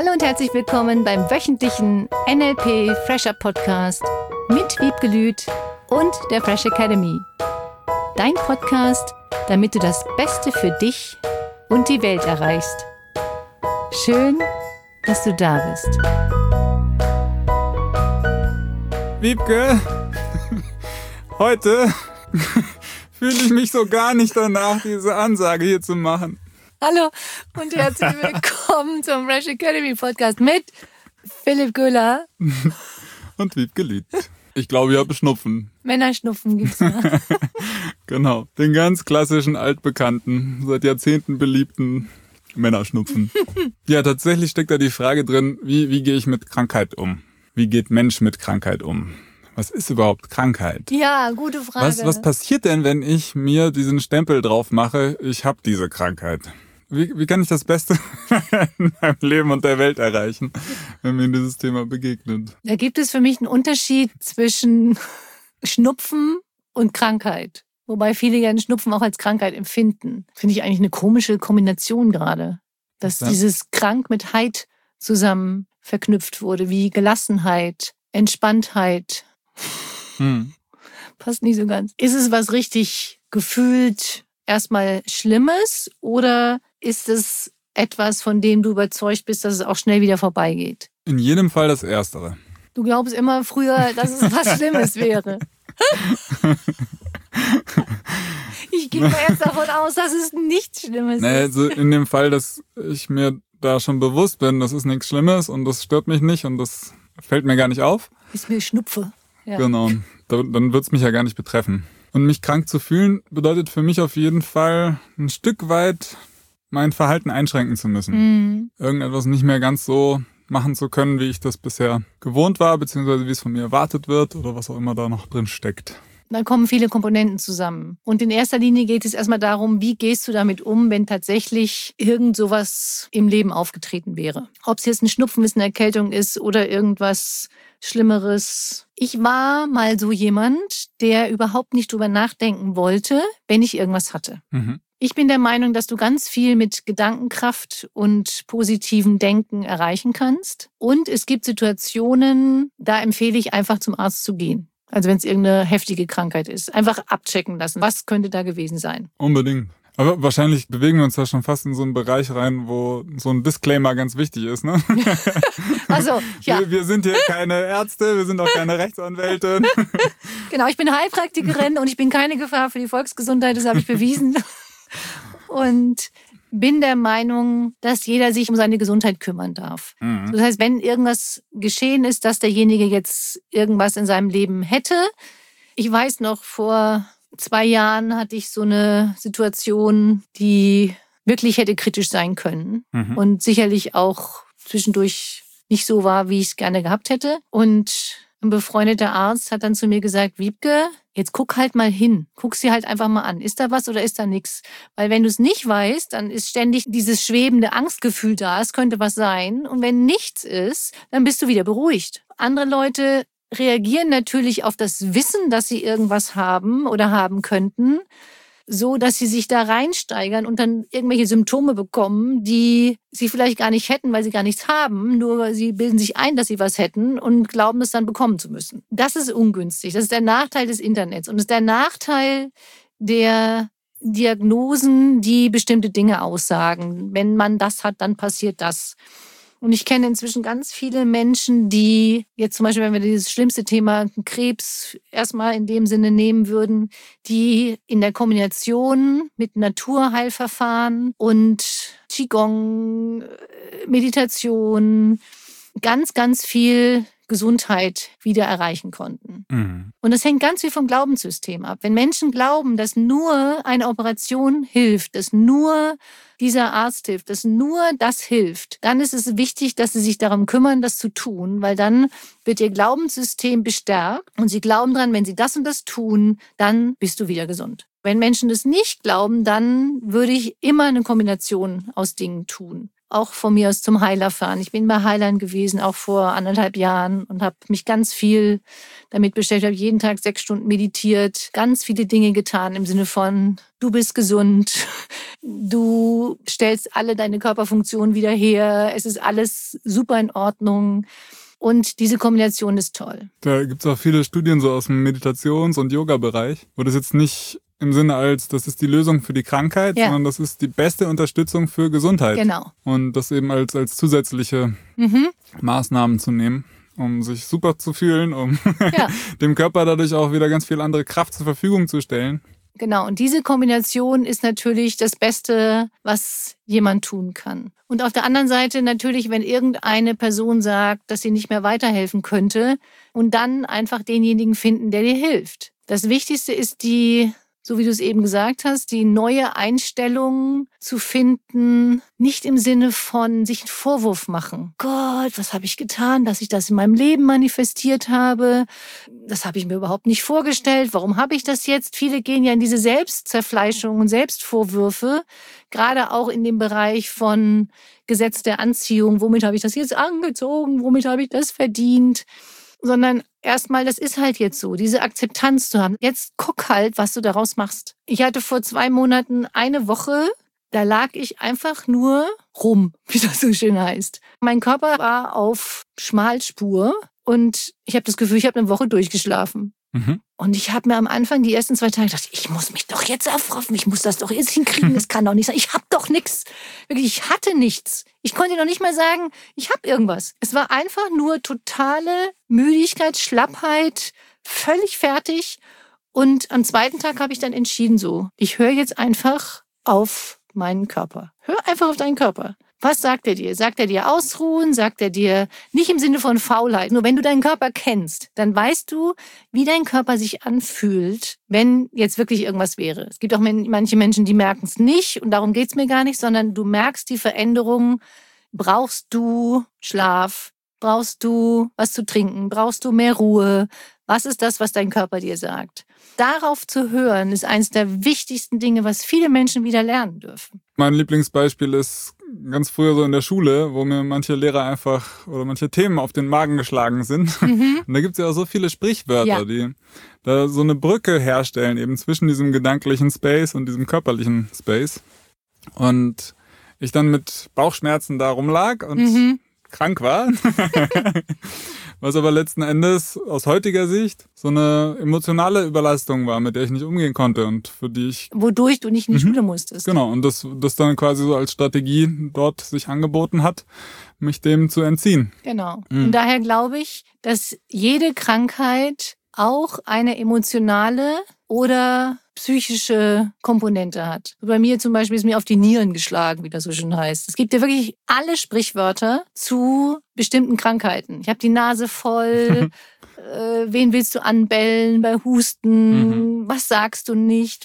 Hallo und herzlich willkommen beim wöchentlichen NLP Fresher Podcast mit Wiebke Lüth und der Fresh Academy. Dein Podcast, damit du das Beste für dich und die Welt erreichst. Schön, dass du da bist. Wiebke, heute fühle ich mich so gar nicht danach, diese Ansage hier zu machen. Hallo und herzlich willkommen zum Fresh Academy Podcast mit Philipp Göhler und Wiebke Lüth. Ich glaube, ihr habt Schnupfen. Männerschnupfen gibt's ja. Genau, den ganz klassischen, altbekannten, seit Jahrzehnten beliebten Männerschnupfen. Ja, tatsächlich steckt da die Frage drin, wie gehe ich mit Krankheit um? Wie geht Mensch mit Krankheit um? Was ist überhaupt Krankheit? Ja, gute Frage. Was passiert denn, wenn ich mir diesen Stempel drauf mache, ich habe diese Krankheit? Wie kann ich das Beste in meinem Leben und der Welt erreichen, wenn mir dieses Thema begegnet? Da gibt es für mich einen Unterschied zwischen Schnupfen und Krankheit. Wobei viele ja den Schnupfen auch als Krankheit empfinden. Finde ich eigentlich eine komische Kombination gerade. Dass dieses Krank mit Heit zusammen verknüpft wurde, wie Gelassenheit, Entspanntheit. Passt nicht so ganz. Ist es was richtig gefühlt erstmal Schlimmes oder ist es etwas, von dem du überzeugt bist, dass es auch schnell wieder vorbeigeht? In jedem Fall das Erstere. Du glaubst immer früher, dass es was Schlimmes wäre. Ich gehe mal jetzt davon aus, dass es nichts Schlimmes ist. Also in dem Fall, dass ich mir da schon bewusst bin, das ist nichts Schlimmes und das stört mich nicht und das fällt mir gar nicht auf. Ist mir Schnupfe. Ja. Genau, dann wird es mich ja gar nicht betreffen. Und mich krank zu fühlen, bedeutet für mich auf jeden Fall ein Stück weit mein Verhalten einschränken zu müssen. Irgendetwas nicht mehr ganz so machen zu können, wie ich das bisher gewohnt war, beziehungsweise wie es von mir erwartet wird oder was auch immer da noch drin steckt. Da kommen viele Komponenten zusammen. Und in erster Linie geht es erstmal darum, wie gehst du damit um, wenn tatsächlich irgend sowas im Leben aufgetreten wäre. Ob es jetzt ein Schnupfen ist, eine Erkältung ist oder irgendwas Schlimmeres. Ich war mal so jemand, der überhaupt nicht drüber nachdenken wollte, wenn ich irgendwas hatte. Ich bin der Meinung, dass du ganz viel mit Gedankenkraft und positivem Denken erreichen kannst. Und es gibt Situationen, da empfehle ich einfach zum Arzt zu gehen. Also wenn es irgendeine heftige Krankheit ist. Einfach abchecken lassen. Was könnte da gewesen sein? Unbedingt. Aber wahrscheinlich bewegen wir uns da schon fast in so einen Bereich rein, wo so ein Disclaimer ganz wichtig ist, ne? Also, ja. Wir sind hier keine Ärzte, wir sind auch keine Rechtsanwälte. Genau, ich bin Heilpraktikerin und ich bin keine Gefahr für die Volksgesundheit, das habe ich bewiesen. Und bin der Meinung, dass jeder sich um seine Gesundheit kümmern darf. Das heißt, wenn irgendwas geschehen ist, dass derjenige jetzt irgendwas in seinem Leben hätte. Ich weiß noch, vor 2 Jahren hatte ich so eine Situation, die wirklich hätte kritisch sein können. Und sicherlich auch zwischendurch nicht so war, wie ich es gerne gehabt hätte. Und ein befreundeter Arzt hat dann zu mir gesagt, Wiebke, jetzt guck halt mal hin. Guck sie halt einfach mal an. Ist da was oder ist da nichts? Weil wenn du es nicht weißt, dann ist ständig dieses schwebende Angstgefühl da. Es könnte was sein. Und wenn nichts ist, dann bist du wieder beruhigt. Andere Leute reagieren natürlich auf das Wissen, dass sie irgendwas haben oder haben könnten, so dass sie sich da reinsteigern und dann irgendwelche Symptome bekommen, die sie vielleicht gar nicht hätten, weil sie gar nichts haben. Nur sie bilden sich ein, dass sie was hätten und glauben, es dann bekommen zu müssen. Das ist ungünstig. Das ist der Nachteil des Internets und das ist der Nachteil der Diagnosen, die bestimmte Dinge aussagen. Wenn man das hat, dann passiert das. Und ich kenne inzwischen ganz viele Menschen, die jetzt zum Beispiel, wenn wir dieses schlimmste Thema Krebs erstmal in dem Sinne nehmen würden, die in der Kombination mit Naturheilverfahren und Qigong, Meditation ganz, ganz viel Gesundheit wieder erreichen konnten. Und das hängt ganz viel vom Glaubenssystem ab. Wenn Menschen glauben, dass nur eine Operation hilft, dass nur dieser Arzt hilft, dass nur das hilft, dann ist es wichtig, dass sie sich darum kümmern, das zu tun, weil dann wird ihr Glaubenssystem bestärkt und sie glauben dran, wenn sie das und das tun, dann bist du wieder gesund. Wenn Menschen das nicht glauben, dann würde ich immer eine Kombination aus Dingen tun. Auch von mir aus zum Heiler fahren. Ich bin bei Heilern gewesen, auch vor 1,5 Jahren und habe mich ganz viel damit beschäftigt. Ich habe jeden Tag 6 Stunden meditiert, ganz viele Dinge getan im Sinne von, du bist gesund, Du stellst alle deine Körperfunktionen wieder her. Es ist alles super in Ordnung. Und diese Kombination ist toll. Da gibt es auch viele Studien so aus dem Meditations- und Yoga-Bereich, wo das jetzt nicht im Sinne als, das ist die Lösung für die Krankheit, sondern das ist die beste Unterstützung für Gesundheit. Genau. Und das eben als zusätzliche Maßnahmen zu nehmen, um sich super zu fühlen, um dem Körper dadurch auch wieder ganz viel andere Kraft zur Verfügung zu stellen. Genau, und diese Kombination ist natürlich das Beste, was jemand tun kann. Und auf der anderen Seite natürlich, wenn irgendeine Person sagt, dass sie nicht mehr weiterhelfen könnte und dann einfach denjenigen finden, der dir hilft. Das Wichtigste ist so wie du es eben gesagt hast, die neue Einstellung zu finden, nicht im Sinne von sich einen Vorwurf machen. Gott, was habe ich getan, dass ich das in meinem Leben manifestiert habe? Das habe ich mir überhaupt nicht vorgestellt. Warum habe ich das jetzt? Viele gehen ja in diese Selbstzerfleischung und Selbstvorwürfe, gerade auch in dem Bereich von Gesetz der Anziehung. Womit habe ich das jetzt angezogen? Womit habe ich das verdient? Sondern erstmal, das ist halt jetzt so, diese Akzeptanz zu haben. Jetzt guck halt, was du daraus machst. Ich hatte vor 2 Monaten eine Woche, da lag ich einfach nur rum, wie das so schön heißt. Mein Körper war auf Schmalspur und ich habe das Gefühl, ich habe eine Woche durchgeschlafen. Und ich habe mir am Anfang die ersten 2 Tage gedacht, ich muss mich doch jetzt aufraffen, ich muss das doch jetzt hinkriegen, das kann doch nicht sein. Ich habe doch nichts. Wirklich, ich hatte nichts. Ich konnte noch nicht mal sagen, ich habe irgendwas. Es war einfach nur totale Müdigkeit, Schlappheit, völlig fertig. Und am 2. Tag habe ich dann entschieden ich höre jetzt einfach auf meinen Körper. Hör einfach auf deinen Körper. Was sagt er dir? Sagt er dir ausruhen? Sagt er dir nicht im Sinne von Faulheit? Nur wenn du deinen Körper kennst, dann weißt du, wie dein Körper sich anfühlt, wenn jetzt wirklich irgendwas wäre. Es gibt auch manche Menschen, die merken es nicht und darum geht's mir gar nicht, sondern du merkst die Veränderung. Brauchst du Schlaf? Brauchst du was zu trinken? Brauchst du mehr Ruhe? Was ist das, was dein Körper dir sagt? Darauf zu hören, ist eines der wichtigsten Dinge, was viele Menschen wieder lernen dürfen. Mein Lieblingsbeispiel ist ganz früher so in der Schule, wo mir manche Lehrer einfach oder manche Themen auf den Magen geschlagen sind. Und da gibt es ja auch so viele Sprichwörter, die da so eine Brücke herstellen, eben zwischen diesem gedanklichen Space und diesem körperlichen Space. Und ich dann mit Bauchschmerzen da rumlag und krank war. Was aber letzten Endes aus heutiger Sicht so eine emotionale Überlastung war, mit der ich nicht umgehen konnte und für die ich... Wodurch du nicht in die Schule musstest. Genau, und das dann quasi so als Strategie dort sich angeboten hat, mich dem zu entziehen. Genau. Und daher glaube ich, dass jede Krankheit auch eine emotionale oder psychische Komponente hat. Bei mir zum Beispiel ist mir auf die Nieren geschlagen, wie das so schön heißt. Es gibt ja wirklich alle Sprichwörter zu bestimmten Krankheiten. Ich habe die Nase voll, wen willst du anbellen bei Husten, was sagst du nicht,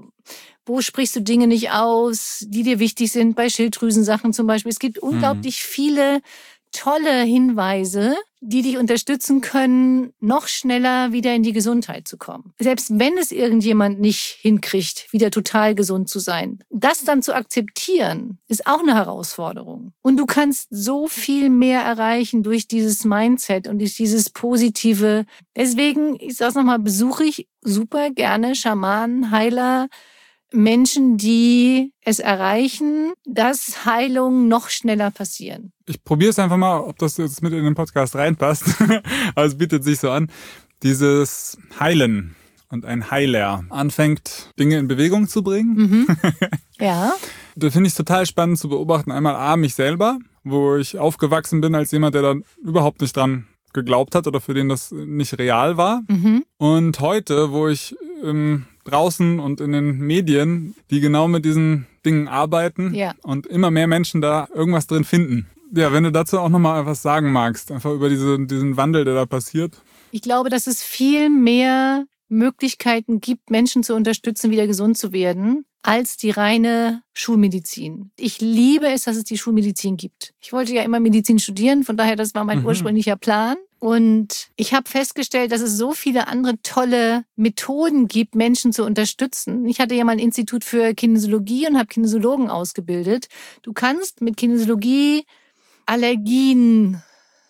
wo sprichst du Dinge nicht aus, die dir wichtig sind, bei Schilddrüsensachen zum Beispiel. Es gibt unglaublich viele tolle Hinweise, die dich unterstützen können, noch schneller wieder in die Gesundheit zu kommen. Selbst wenn es irgendjemand nicht hinkriegt, wieder total gesund zu sein. Das dann zu akzeptieren, ist auch eine Herausforderung. Und du kannst so viel mehr erreichen durch dieses Mindset und durch dieses Positive. Deswegen, ich sag's nochmal, besuche ich super gerne Schamanen, Heiler, Menschen, die es erreichen, dass Heilungen noch schneller passieren. Ich probiere es einfach mal, ob das jetzt mit in den Podcast reinpasst. Also es bietet sich so an, dieses Heilen und ein Heiler anfängt, Dinge in Bewegung zu bringen. Ja. Da finde ich es total spannend zu beobachten. Einmal mich selber, wo ich aufgewachsen bin als jemand, der da überhaupt nicht dran geglaubt hat oder für den das nicht real war. Und heute, wo ich draußen und in den Medien, die genau mit diesen Dingen arbeiten und immer mehr Menschen da irgendwas drin finden. Ja, wenn du dazu auch nochmal was sagen magst, einfach über diesen Wandel, der da passiert. Ich glaube, dass es viel mehr Möglichkeiten gibt, Menschen zu unterstützen, wieder gesund zu werden, als die reine Schulmedizin. Ich liebe es, dass es die Schulmedizin gibt. Ich wollte ja immer Medizin studieren, von daher, das war mein ursprünglicher Plan. Und ich habe festgestellt, dass es so viele andere tolle Methoden gibt, Menschen zu unterstützen. Ich hatte ja mal ein Institut für Kinesiologie und habe Kinesiologen ausgebildet. Du kannst mit Kinesiologie Allergien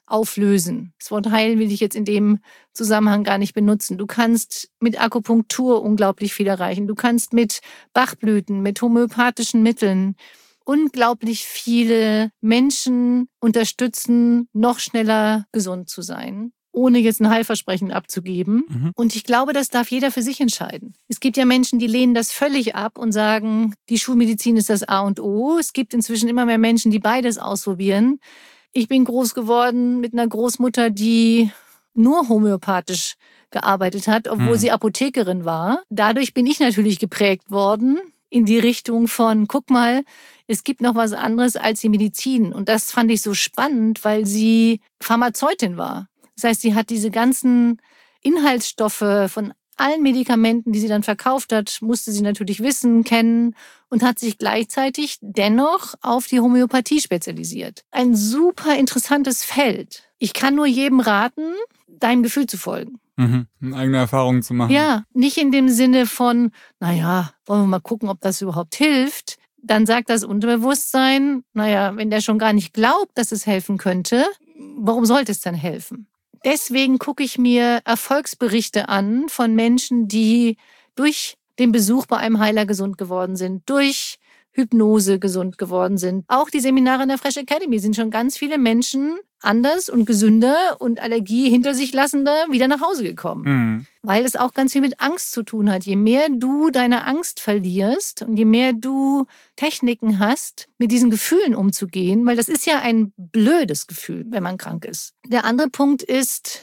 auflösen. Das Wort heilen will ich jetzt in dem Zusammenhang gar nicht benutzen. Du kannst mit Akupunktur unglaublich viel erreichen. Du kannst mit Bachblüten, mit homöopathischen Mitteln unglaublich viele Menschen unterstützen, noch schneller gesund zu sein, ohne jetzt ein Heilversprechen abzugeben. Und ich glaube, das darf jeder für sich entscheiden. Es gibt ja Menschen, die lehnen das völlig ab und sagen, die Schulmedizin ist das A und O. Es gibt inzwischen immer mehr Menschen, die beides ausprobieren. Ich bin groß geworden mit einer Großmutter, die nur homöopathisch gearbeitet hat, obwohl sie Apothekerin war. Dadurch bin ich natürlich geprägt worden in die Richtung von, guck mal, es gibt noch was anderes als die Medizin. Und das fand ich so spannend, weil sie Pharmazeutin war. Das heißt, sie hat diese ganzen Inhaltsstoffe von allen Medikamenten, die sie dann verkauft hat, musste sie natürlich wissen, kennen und hat sich gleichzeitig dennoch auf die Homöopathie spezialisiert. Ein super interessantes Feld. Ich kann nur jedem raten, deinem Gefühl zu folgen. Eine eigene Erfahrung zu machen. Ja, nicht in dem Sinne von, naja, wollen wir mal gucken, ob das überhaupt hilft. Dann sagt das Unterbewusstsein, naja, wenn der schon gar nicht glaubt, dass es helfen könnte, warum sollte es dann helfen? Deswegen gucke ich mir Erfolgsberichte an von Menschen, die durch den Besuch bei einem Heiler gesund geworden sind, durch Hypnose gesund geworden sind. Auch die Seminare in der Fresh Academy sind schon ganz viele Menschen anders und gesünder und Allergie hinter sich lassender wieder nach Hause gekommen. Weil es auch ganz viel mit Angst zu tun hat. Je mehr du deine Angst verlierst und je mehr du Techniken hast, mit diesen Gefühlen umzugehen, weil das ist ja ein blödes Gefühl, wenn man krank ist. Der andere Punkt ist,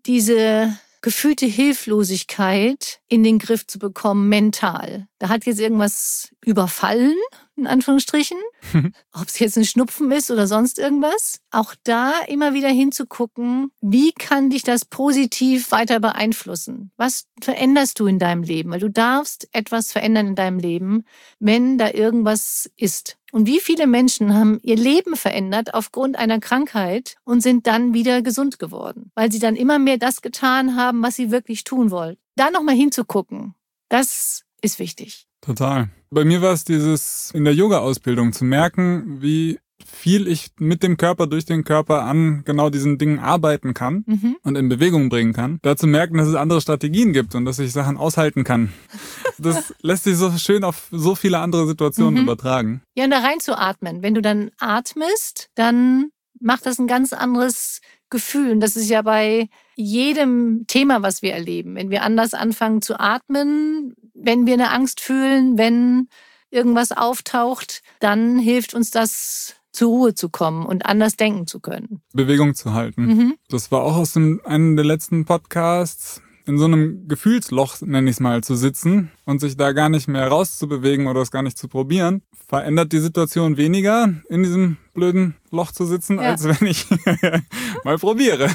diese gefühlte Hilflosigkeit in den Griff zu bekommen, mental. Da hat jetzt irgendwas überfallen, in Anführungsstrichen. Ob es jetzt ein Schnupfen ist oder sonst irgendwas. Auch da immer wieder hinzugucken, wie kann dich das positiv weiter beeinflussen? Was veränderst du in deinem Leben? Weil du darfst etwas verändern in deinem Leben, wenn da irgendwas ist. Und wie viele Menschen haben ihr Leben verändert aufgrund einer Krankheit und sind dann wieder gesund geworden, weil sie dann immer mehr das getan haben, was sie wirklich tun wollten. Da nochmal hinzugucken, das ist wichtig. Total. Bei mir war es dieses in der Yoga-Ausbildung zu merken, wie viel ich mit dem Körper, durch den Körper an genau diesen Dingen arbeiten kann und in Bewegung bringen kann. Da zu merken, dass es andere Strategien gibt und dass ich Sachen aushalten kann. Das lässt sich so schön auf so viele andere Situationen übertragen. Ja, und da rein zu atmen. Wenn du dann atmest, dann macht das ein ganz anderes Gefühl. Und das ist ja bei jedem Thema, was wir erleben. Wenn wir anders anfangen zu atmen, wenn wir eine Angst fühlen, wenn irgendwas auftaucht, dann hilft uns das, zur Ruhe zu kommen und anders denken zu können. Bewegung zu halten. Das war auch aus einem der letzten Podcasts, in so einem Gefühlsloch, nenne ich es mal, zu sitzen und sich da gar nicht mehr rauszubewegen oder es gar nicht zu probieren, verändert die Situation weniger, in diesem blöden Loch zu sitzen, als wenn ich mal probiere.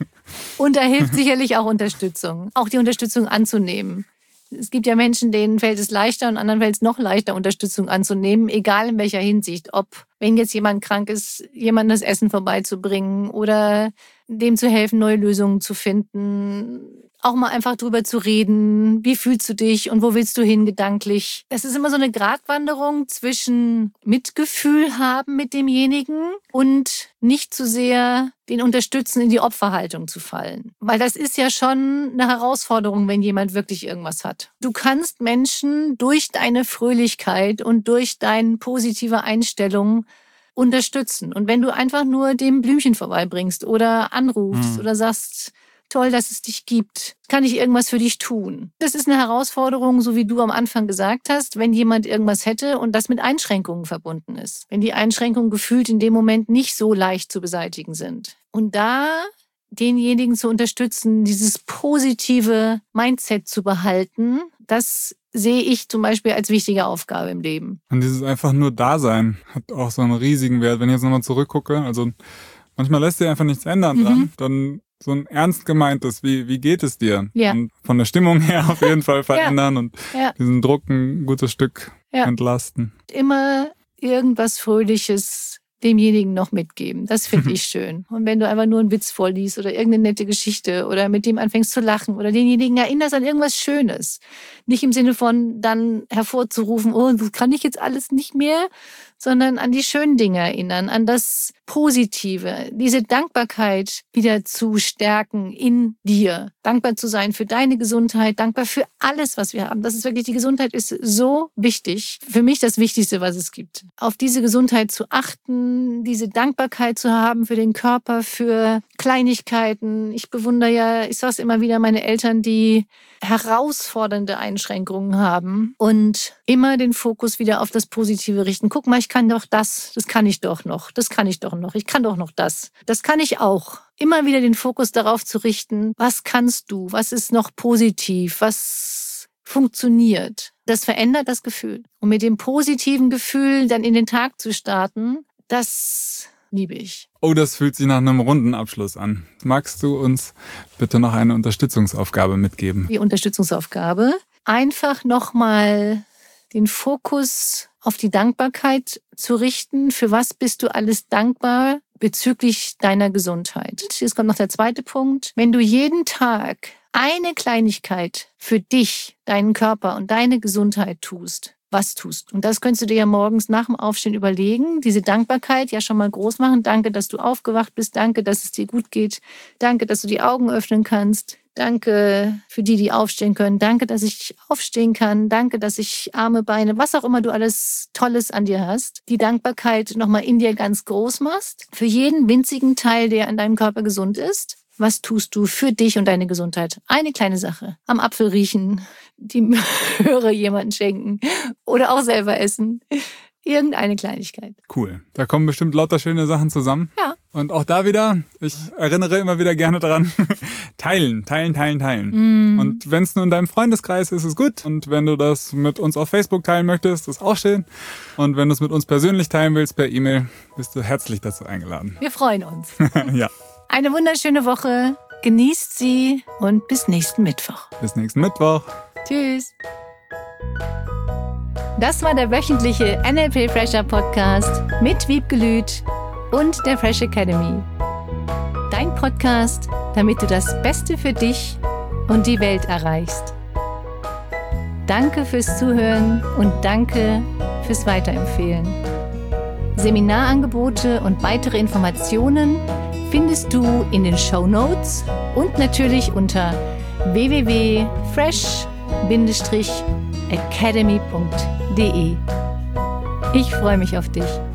Und da hilft sicherlich auch Unterstützung, auch die Unterstützung anzunehmen. Es gibt ja Menschen, denen fällt es leichter und anderen fällt es noch leichter, Unterstützung anzunehmen, egal in welcher Hinsicht. Ob, wenn jetzt jemand krank ist, jemand das Essen vorbeizubringen oder dem zu helfen, neue Lösungen zu finden. Auch mal einfach drüber zu reden, wie fühlst du dich und wo willst du hin gedanklich. Es ist immer so eine Gratwanderung zwischen Mitgefühl haben mit demjenigen und nicht zu sehr den unterstützen, in die Opferhaltung zu fallen. Weil das ist ja schon eine Herausforderung, wenn jemand wirklich irgendwas hat. Du kannst Menschen durch deine Fröhlichkeit und durch deine positive Einstellung unterstützen. Und wenn du einfach nur dem Blümchen vorbeibringst oder anrufst oder sagst, toll, dass es dich gibt. Kann ich irgendwas für dich tun? Das ist eine Herausforderung, so wie du am Anfang gesagt hast, wenn jemand irgendwas hätte und das mit Einschränkungen verbunden ist. Wenn die Einschränkungen gefühlt in dem Moment nicht so leicht zu beseitigen sind. Und da denjenigen zu unterstützen, dieses positive Mindset zu behalten, das sehe ich zum Beispiel als wichtige Aufgabe im Leben. Und dieses einfach nur Dasein hat auch so einen riesigen Wert. Wenn ich jetzt nochmal zurückgucke, also manchmal lässt sich einfach nichts ändern dran, dann so ein ernst gemeintes, wie geht es dir? Ja. Und von der Stimmung her auf jeden Fall verändern und diesen Druck ein gutes Stück entlasten. Immer irgendwas Fröhliches demjenigen noch mitgeben. Das finde ich schön. Und wenn du einfach nur einen Witz vorliest oder irgendeine nette Geschichte oder mit dem anfängst zu lachen oder denjenigen erinnerst an irgendwas Schönes. Nicht im Sinne von dann hervorzurufen, oh, das kann ich jetzt alles nicht mehr, sondern an die schönen Dinge erinnern, an das Positive, diese Dankbarkeit wieder zu stärken in dir. Dankbar zu sein für deine Gesundheit, dankbar für alles, was wir haben. Das ist wirklich, die Gesundheit ist so wichtig. Für mich das Wichtigste, was es gibt. Auf diese Gesundheit zu achten, diese Dankbarkeit zu haben für den Körper, für Kleinigkeiten. Ich bewundere ja, ich sage es immer wieder, meine Eltern, die herausfordernde Einschränkungen haben und immer den Fokus wieder auf das Positive richten. Guck mal, ich kann doch das kann ich doch noch, das kann ich doch noch, ich kann doch noch das kann ich auch. Immer wieder den Fokus darauf zu richten, was kannst du, was ist noch positiv, was funktioniert. Das verändert das Gefühl. Und mit dem positiven Gefühl dann in den Tag zu starten, das liebe ich. Oh, das fühlt sich nach einem runden Abschluss an. Magst du uns bitte noch eine Unterstützungsaufgabe mitgeben? Die Unterstützungsaufgabe, einfach nochmal den Fokus auf die Dankbarkeit zu richten. Für was bist du alles dankbar bezüglich deiner Gesundheit? Jetzt kommt noch der zweite Punkt. Wenn du jeden Tag eine Kleinigkeit für dich, deinen Körper und deine Gesundheit tust, was tust. Und das könntest du dir ja morgens nach dem Aufstehen überlegen. Diese Dankbarkeit ja schon mal groß machen. Danke, dass du aufgewacht bist. Danke, dass es dir gut geht. Danke, dass du die Augen öffnen kannst. Danke für die, die aufstehen können. Danke, dass ich aufstehen kann. Danke, dass ich Arme, Beine, was auch immer du alles Tolles an dir hast. Die Dankbarkeit nochmal in dir ganz groß machst. Für jeden winzigen Teil, der an deinem Körper gesund ist. Was tust du für dich und deine Gesundheit? Eine kleine Sache. Am Apfel riechen, die Möhre jemandem schenken oder auch selber essen. Irgendeine Kleinigkeit. Cool. Da kommen bestimmt lauter schöne Sachen zusammen. Ja. Und auch da wieder, ich erinnere immer wieder gerne daran, teilen. Und wenn es nur in deinem Freundeskreis ist, ist gut. Und wenn du das mit uns auf Facebook teilen möchtest, ist auch schön. Und wenn du es mit uns persönlich teilen willst per E-Mail, bist du herzlich dazu eingeladen. Wir freuen uns. Ja. Eine wunderschöne Woche. Genießt sie und bis nächsten Mittwoch. Bis nächsten Mittwoch. Tschüss. Das war der wöchentliche NLP Fresher Podcast mit Wiebke Lüth und der Fresh Academy. Dein Podcast, damit du das Beste für dich und die Welt erreichst. Danke fürs Zuhören und danke fürs Weiterempfehlen. Seminarangebote und weitere Informationen findest du in den Shownotes und natürlich unter www.fresh-academy.de. Ich freue mich auf dich.